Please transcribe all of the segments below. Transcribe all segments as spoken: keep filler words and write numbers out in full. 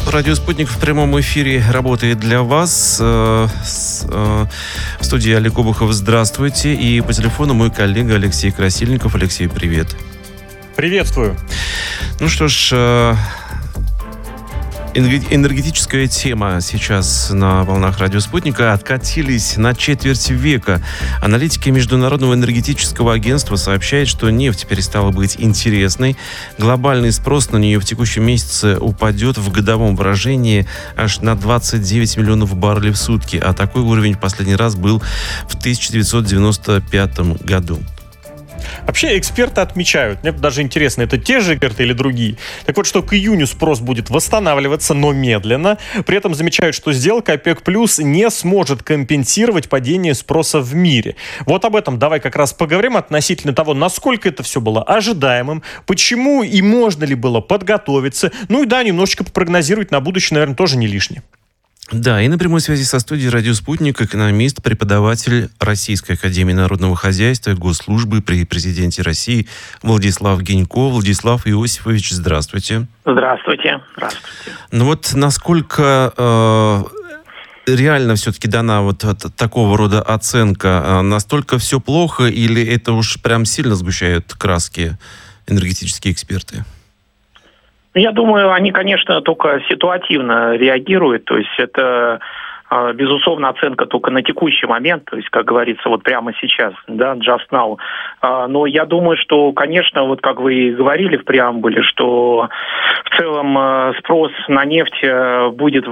Радио «Спутник» в прямом эфире работает для вас. В студии Олег Обухов, здравствуйте. И по телефону мой коллега Алексей Красильников. Алексей, привет. Приветствую. Ну что ж, энергетическая тема сейчас на волнах радио «Спутника». Откатились на четверть века. Аналитики Международного энергетического агентства сообщают, что нефть перестала быть интересной. Глобальный спрос на нее в текущем месяце упадет в годовом выражении аж на двадцать девять миллионов баррелей в сутки. А такой уровень в последний раз был в тысяча девятьсот девяносто пятом году. Вообще эксперты отмечают, мне даже интересно, это те же эксперты или другие, так вот, что к июню спрос будет восстанавливаться, но медленно. При этом замечают, что сделка ОПЕК плюс не сможет компенсировать падение спроса в мире. Вот об этом давай как раз поговорим относительно того, насколько это все было ожидаемым, почему и можно ли было подготовиться. Ну и да, немножечко попрогнозировать на будущее, наверное, тоже не лишнее. Да, и на прямой связи со студией «Радио Спутник» экономист, преподаватель Российской академии народного хозяйства и госслужбы при президенте России Владислав Гинько. Владислав Иосифович, здравствуйте. Здравствуйте. Здравствуйте. Ну вот насколько э, реально все-таки дана вот, вот такого рода оценка? Настолько все плохо или это уж прям сильно сгущают краски энергетические эксперты? Я думаю, они, конечно, только ситуативно реагируют, то есть это, безусловно, оценка только на текущий момент, то есть, как говорится, вот прямо сейчас, да, just now. Но я думаю, что, конечно, вот как вы и говорили в преамбуле, что в целом спрос на нефть будет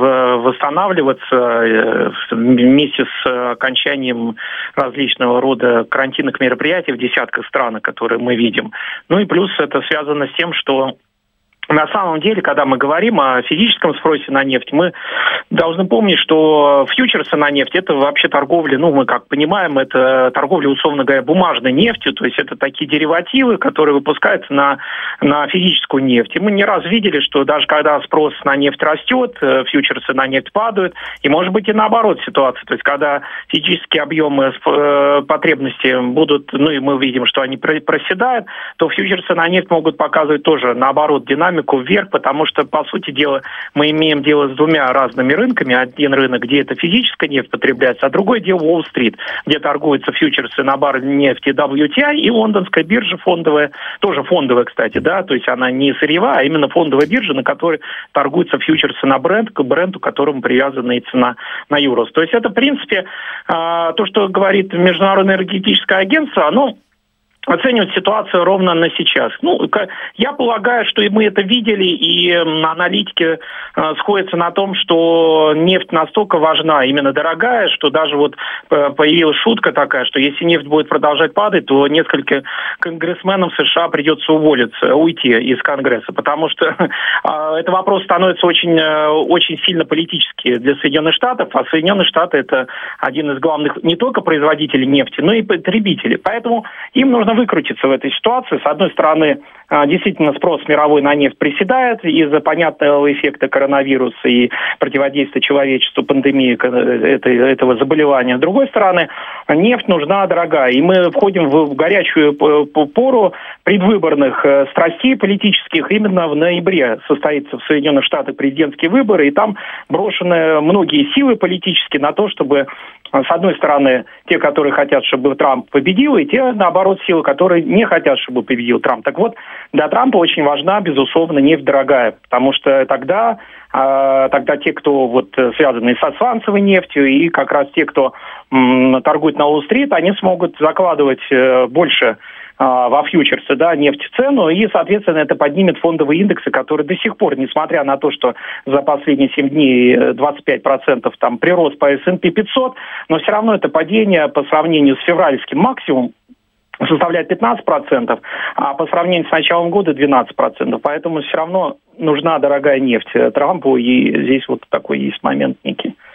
восстанавливаться вместе с окончанием различного рода карантинных мероприятий в десятках стран, которые мы видим. Ну и плюс это связано с тем, что на самом деле, когда мы говорим о физическом спросе на нефть, мы должны помнить, что фьючерсы на нефть – это вообще торговля, ну, мы как понимаем, это торговля, условно говоря, бумажной нефтью, то есть это такие деривативы, которые выпускаются на, на физическую нефть. И мы не раз видели, что даже когда спрос на нефть растет, фьючерсы на нефть падают, и может быть и наоборот ситуация, то есть когда физические объемы потребностей будут, ну и мы видим, что они проседают, то фьючерсы на нефть могут показывать тоже наоборот динамику, вверх, потому что, по сути дела, мы имеем дело с двумя разными рынками. Один рынок, где это физическая нефть потребляется, а другой дело Уолл-стрит, где торгуются фьючерсы на баррель нефти дабл ю ти ай и лондонская биржа фондовая, тоже фондовая, кстати, да, то есть она не сырьевая, а именно фондовая биржа, на которой торгуются фьючерсы на бренд, к бренду, к которому привязана и цена на Юрос. То есть это, в принципе, то, что говорит Международное энергетическое агентство, оно оценивать ситуацию ровно на сейчас. Ну, я полагаю, что и мы это видели, и аналитики э, сходятся на том, что нефть настолько важна, именно дорогая, что даже вот появилась шутка такая, что если нефть будет продолжать падать, то несколько конгрессменам США придется уволиться, уйти из Конгресса, потому что э, этот вопрос становится очень, э, очень сильно политический для Соединенных Штатов, а Соединенные Штаты это один из главных не только производителей нефти, но и потребителей. Поэтому им нужно выкрутиться в этой ситуации. С одной стороны, действительно спрос мировой на нефть приседает из-за понятного эффекта коронавируса и противодействия человечеству пандемии этого заболевания. С другой стороны, нефть нужна дорогая. И мы входим в горячую пору предвыборных страстей политических. Именно в ноябре состоится в Соединенных Штатах президентские выборы, и там брошены многие силы политические на то, чтобы, с одной стороны, те, которые хотят, чтобы Трамп победил, и те, наоборот, силы, которые не хотят, чтобы победил Трамп. Так вот, для Трампа очень важна, безусловно, нефть дорогая, потому что тогда, э, тогда те, кто вот связаны со сланцевой нефтью, и как раз те, кто м, торгует на Уолл-стрит, они смогут закладывать э, больше э, во фьючерсы, да, нефть в цену, и, соответственно, это поднимет фондовые индексы, которые до сих пор, несмотря на то, что за последние семь дней двадцать пять процентов там прирост по эс энд пи пятьсот, но все равно это падение по сравнению с февральским максимумом составляет пятнадцать процентов, а по сравнению с началом года двенадцать процентов. Поэтому все равно нужна дорогая нефть Трампу, и здесь вот такой есть момент некий.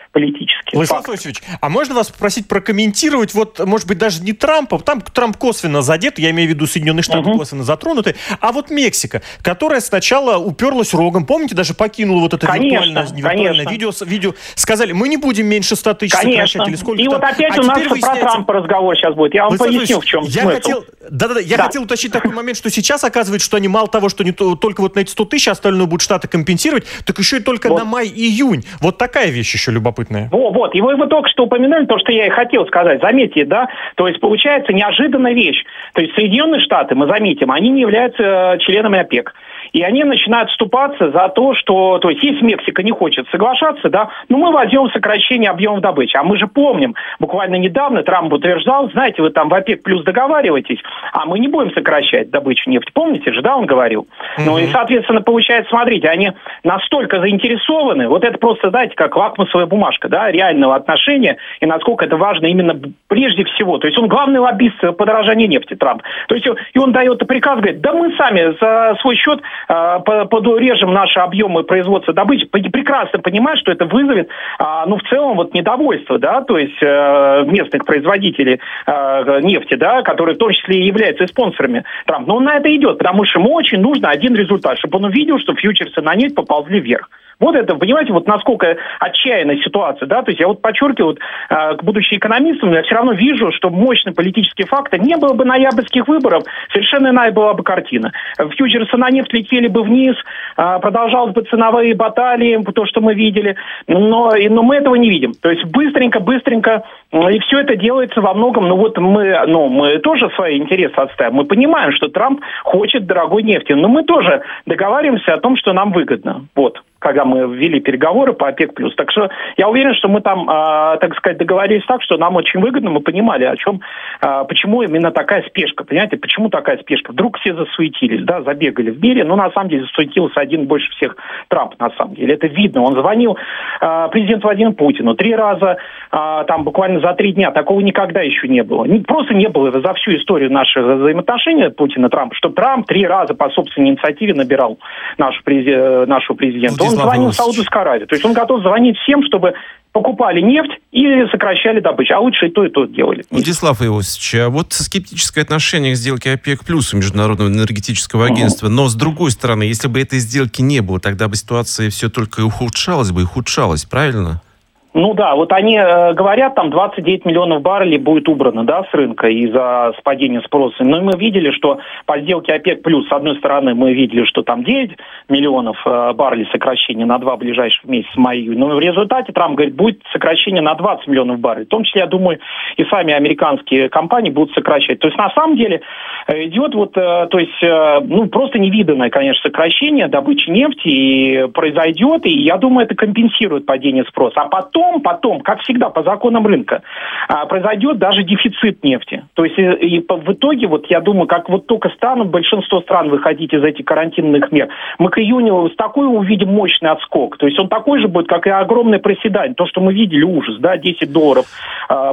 политически. Владислав Владимирович, а можно вас попросить прокомментировать, вот, может быть, даже не Трампа, там Трамп косвенно задет, я имею в виду Соединенные Штаты uh-huh. косвенно затронуты, а вот Мексика, которая сначала уперлась рогом, помните, даже покинула вот это конечно, виртуальное, виртуальное видео, видео, сказали, мы не будем меньше ста тысяч конечно. сокращать, или сколько И там. вот опять а у нас про выясняется... Трампа разговор сейчас будет, я вам Владислав поясню, в чем я смысл. Хотел... Да-да-да, я да. хотел уточнить такой момент, что сейчас оказывается, что они мало того, что не то, только вот на эти сто тысяч остальное будут Штаты компенсировать, так еще и только вот. на май-июнь. Вот такая вещь еще любопытная. Во, вот, и вы, вы только что упоминали то, что я и хотел сказать. Заметьте, да, то есть получается неожиданная вещь. То есть Соединенные Штаты, мы заметим, они не являются членами ОПЕК. И они начинают вступаться за то, что, то есть, если Мексика не хочет соглашаться, да, ну мы возьмем сокращение объемов добычи. А мы же помним, буквально недавно Трамп утверждал, знаете, вы там в ОПЕК плюс договариваетесь, а мы не будем сокращать добычу нефти. Помните же, да, он говорил? Mm-hmm. Ну и, соответственно, получается, смотрите, они настолько заинтересованы, вот это просто, знаете, как лакмусовая бумажка, да, реального отношения, и насколько это важно именно прежде всего. То есть он главный лоббист подорожания нефти, Трамп. То есть и он дает приказ, говорит, да мы сами за свой счет подурежем наши объемы производства добычи, прекрасно понимая, что это вызовет, ну, в целом, вот недовольство, да, то есть местных производителей нефти, да, которые в том числе и являются спонсорами Трампа. Но он на это идет, потому что ему очень нужно один результат, чтобы он увидел, что фьючерсы на нефть поползли вверх. Вот это, понимаете, вот насколько отчаянная ситуация, да, то есть я вот подчеркиваю, вот, э, будучи экономистом, я все равно вижу, что мощный политический фактор, не было бы ноябрьских выборов, совершенно иная была бы картина. Фьючерсы на нефть летели бы вниз, э, продолжалось бы ценовые баталии, то, что мы видели, но, но мы этого не видим. То есть быстренько, быстренько, и все это делается во многом, ну вот мы, ну, мы тоже свои интересы отставим, мы понимаем, что Трамп хочет дорогой нефти, но мы тоже договариваемся о том, что нам выгодно, вот. Когда мы ввели переговоры по ОПЕК+. Так что я уверен, что мы там, э, так сказать, договорились так, что нам очень выгодно, мы понимали, о чем, э, почему именно такая спешка, понимаете, почему такая спешка. Вдруг все засуетились, да, забегали в мире, но на самом деле засуетился один больше всех, Трамп, на самом деле. Это видно, он звонил э, президенту Владимиру Путину три раза, э, там буквально за три дня, такого никогда еще не было. Просто не было за всю историю наших взаимоотношений Путина-Трампа, что Трамп три раза по собственной инициативе набирал нашу, нашего президента. Он звонил в Саудовскую Аравию. То есть он готов звонить всем, чтобы покупали нефть и сокращали добычу. А лучше и то, и то делали. Владислав Иосифович, а вот скептическое отношение к сделке ОПЕК плюс у Международного энергетического агентства, uh-huh. но с другой стороны, если бы этой сделки не было, тогда бы ситуация все только ухудшалась бы и ухудшалась, правильно? Ну да, вот они э, говорят, там двадцать девять миллионов баррелей будет убрано, да, с рынка из-за падения спроса. Но мы видели, что по сделке ОПЕК+, с одной стороны, мы видели, что там девять миллионов э, баррелей сокращения на два ближайших месяца, май-июнь. Но в результате Трамп говорит, будет сокращение на двадцать миллионов баррелей. В том числе, я думаю, и сами американские компании будут сокращать. То есть на самом деле идет вот, э, то есть, э, ну, просто невиданное, конечно, сокращение добычи нефти и произойдет. И я думаю, это компенсирует падение спроса. А потом Потом, потом, как всегда, по законам рынка, произойдет даже дефицит нефти. То есть и, и в итоге, вот я думаю, как вот только станут большинство стран выходить из этих карантинных мер, мы к июню с такой увидим мощный отскок. То есть он такой же будет, как и огромное проседание. То, что мы видели, ужас, да, десять долларов по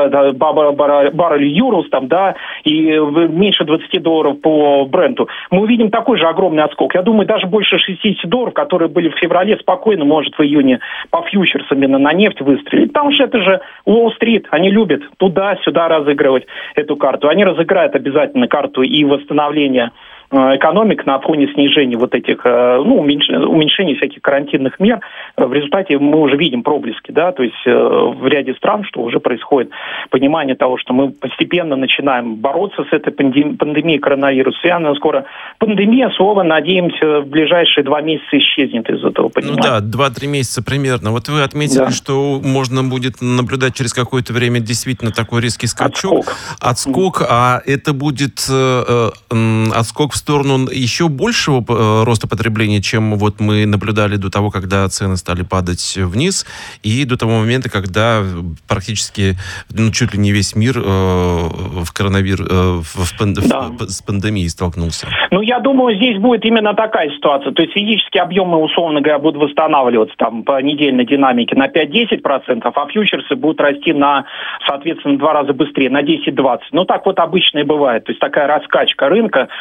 баррелю Юрос, там, да, и меньше двадцать долларов по Бренту. Мы увидим такой же огромный отскок. Я думаю, даже больше шестьдесят долларов, которые были в феврале, спокойно может в июне по фьючерсам именно на нефть выстрелить, потому что это же Уолл-стрит, они любят туда-сюда разыгрывать эту карту. Они разыграют обязательно карту и восстановления экономик на фоне снижения вот этих, ну, уменьшения всяких карантинных мер. В результате мы уже видим проблески, да, то есть в ряде стран, что уже происходит понимание того, что мы постепенно начинаем бороться с этой пандемией коронавируса. И она скоро, пандемия, слово, надеемся, в ближайшие два месяца исчезнет из этого понимания. Ну да, два-три месяца примерно. Вот вы отметили, да. что можно будет наблюдать через какое-то время действительно такой резкий скачок. Отскок. Отскок, а это будет э, э, отскок в сторону еще большего э, роста потребления, чем вот мы наблюдали до того, когда цены стали падать вниз, и до того момента, когда практически, ну, чуть ли не весь мир э, в коронавир, э, в панд... да. в, с пандемией столкнулся. Ну, я думаю, здесь будет именно такая ситуация. То есть физические объемы, условно говоря, будут восстанавливаться там по недельной динамике на пять-десять процентов, а фьючерсы будут расти на, соответственно, в два раза быстрее, на десять-двадцать. Ну, так вот обычно и бывает. То есть такая раскачка рынка, э,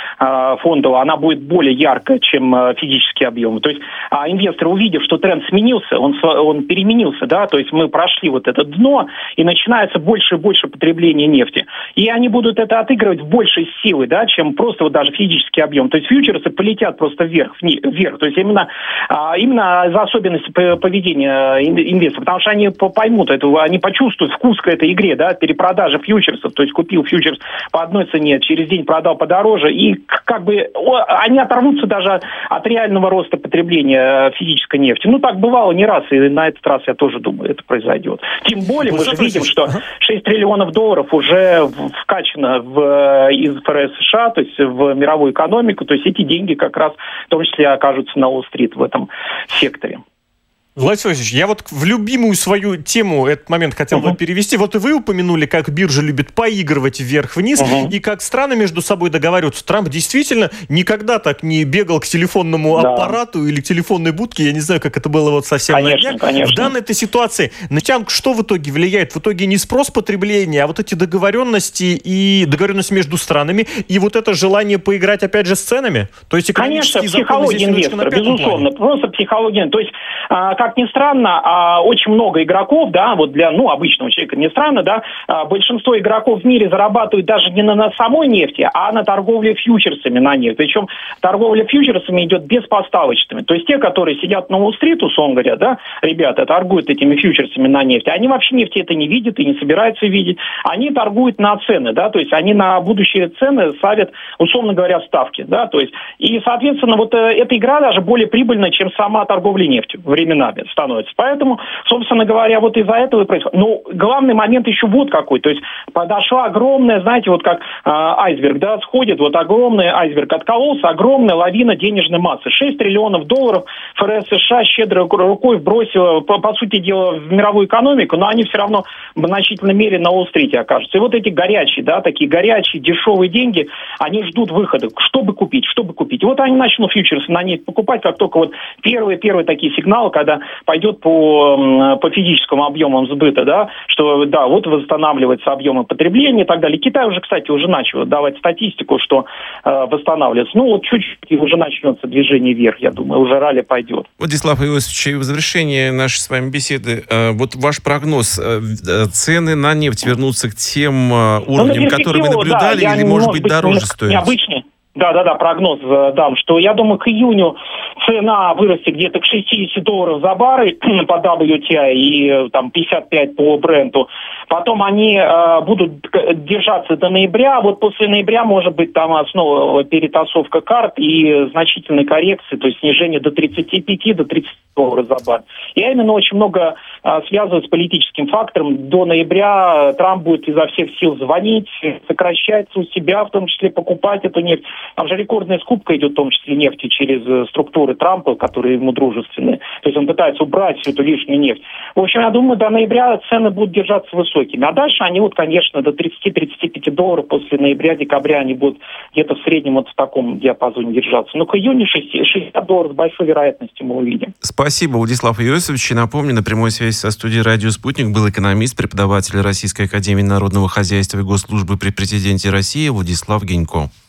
фондового, она будет более яркая, чем физические объемы. То есть инвесторы, увидев, что тренд сменился, он, он переменился, да, то есть мы прошли вот это дно, и начинается больше и больше потребления нефти. И они будут это отыгрывать в большей силы, да, чем просто вот даже физический объем. То есть фьючерсы полетят просто вверх, вверх. То есть именно, именно за особенности поведения инвесторов, потому что они поймут это, они почувствуют вкус к этой игре, да, перепродажи фьючерсов, то есть купил фьючерс по одной цене, через день продал подороже, и как бы они оторвутся даже от реального роста потребления физической нефти. Ну, так бывало не раз, и на этот раз, я тоже думаю, это произойдет. Тем более, мы же видим, что шесть триллионов долларов уже вкачано в, из ФРС США, то есть в мировую экономику, то есть эти деньги как раз в том числе окажутся на Уолл-стрит в этом секторе. Владимир Владимирович, я вот в любимую свою тему этот момент хотел uh-huh. бы перевести. Вот и вы упомянули, как биржа любит поигрывать вверх-вниз, uh-huh. и как страны между собой договариваются. Трамп действительно никогда так не бегал к телефонному да. аппарату или к телефонной будке. Я не знаю, как это было вот совсем конечно, на днях. Конечно. В данной этой ситуации на тебя что в итоге влияет? В итоге не спрос потребления, а вот эти договоренности и договоренность между странами, и вот это желание поиграть опять же с ценами? То есть конечно, психология инвестора, безусловно. Плане. Просто психология. То есть, как Как ни странно, очень много игроков, да, вот для, ну, обычного человека не странно, да, большинство игроков в мире зарабатывают даже не на, на самой нефти, а на торговле фьючерсами на нефть. Причем торговля фьючерсами идет беспоставочными. То есть те, которые сидят на Уолл-стрит, условно говоря, да, ребята, торгуют этими фьючерсами на нефть, они вообще нефти это не видят и не собираются видеть. Они торгуют на цены, да, то есть они на будущие цены ставят, условно говоря, ставки, да, то есть, и, соответственно, вот эта игра даже более прибыльна, чем сама торговля нефтью временами становится. Поэтому, собственно говоря, вот из-за этого и происходит. Но главный момент еще вот какой. То есть подошла огромная, знаете, вот как э, айсберг, да, сходит, вот огромный айсберг откололся, огромная лавина денежной массы. шесть триллионов долларов ФРС США щедрой рукой вбросила, по, по сути дела, в мировую экономику, но они все равно в значительной мере на Уолл-стрите окажутся. И вот эти горячие, да, такие горячие, дешевые деньги, они ждут выхода. Чтобы купить, чтобы купить. И вот они начнут фьючерсы на нефть покупать, как только вот первые-первые такие сигналы, когда пойдет по, по физическим объемам сбыта, да, что, да, вот восстанавливаются объемы потребления и так далее. Китай уже, кстати, уже начал давать статистику, что э, восстанавливается. Ну, вот чуть-чуть и уже начнется движение вверх, я думаю, уже ралли пойдет. Владислав Иосифович, в завершении нашей с вами беседы, э, вот ваш прогноз, э, цены на нефть вернутся к тем э, уровням, ну, которые вы наблюдали, да, или, может быть, дороже стоят? Необычный. Да-да-да, прогноз дам, что я думаю, к июню цена вырастет где-то к шестьдесят долларов за баррель по дабл ю ти ай и там пятьдесят пять по Бренту. Потом они э, будут держаться до ноября. Вот после ноября может быть там снова перетасовка карт и значительные коррекции, то есть снижение до тридцати пяти, до тридцати долларов за баррель. Я именно очень много э, связываю с политическим фактором. До ноября Трамп будет изо всех сил звонить, сокращаться у себя, в том числе покупать эту нефть. Там же рекордная скупка идет, в том числе нефти, через структуры Трампа, которые ему дружественны. То есть он пытается убрать всю эту лишнюю нефть. В общем, я думаю, до ноября цены будут держаться высокими. А дальше они вот, конечно, до тридцати-тридцати пяти долларов после ноября-декабря они будут где-то в среднем вот в таком диапазоне держаться. Но к июню шестьдесят долларов с большой вероятностью мы увидим. Спасибо, Владислав Иосифович. Напомню, на прямой связи со студией «Радио Спутник» был экономист, преподаватель Российской академии народного хозяйства и госслужбы при президенте России Владислав Гинько.